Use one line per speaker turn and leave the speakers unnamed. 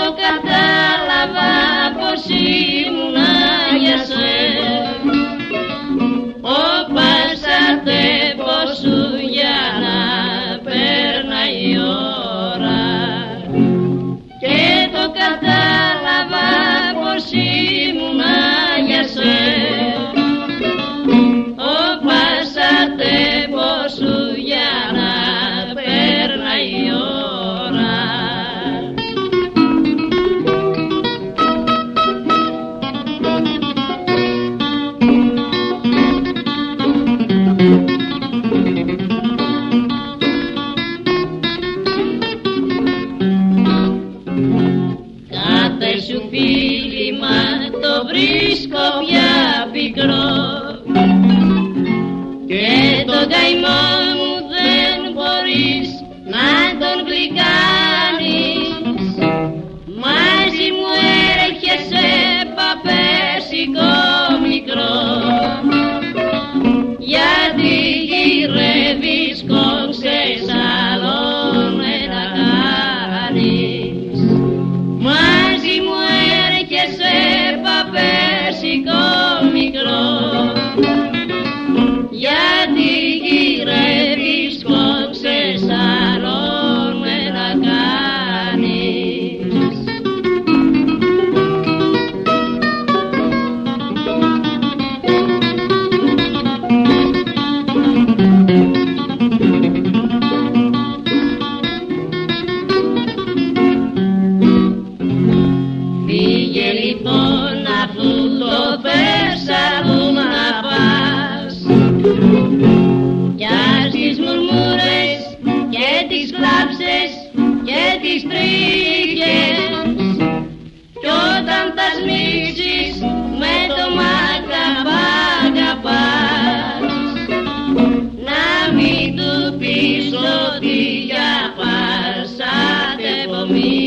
κατάλαβα πως ήμουνα για σένα. Όπασατε πως σου για να περνάει η ώρα και το κατάλαβα πως ήμουνα για σένα. Όπασατε πως σου για να περνάει η ώρα. Κάθε σου φίλημα το βρίσκω πια πικρό και τον καημό μου δεν μπορείς να τον γλυκάνεις. Μαζί μου έρχεσαι παπέρσικο μικρό, γιατί γυρεύεις κόξες άλλον να κάνεις. Μαζί μου έρχεσαι παπέρσικο μικρό, γιατί γυρεύεις κόξες άλλον να κάνεις. Φύγε λοιπόν αφού το θες αλλού να πας, κι ας τις μουρμούρες και τις κλάψες και τις τρίχες, κι όταν θα σμίξεις με το μ' να μην του πεις ότι για πας ατεπομείς.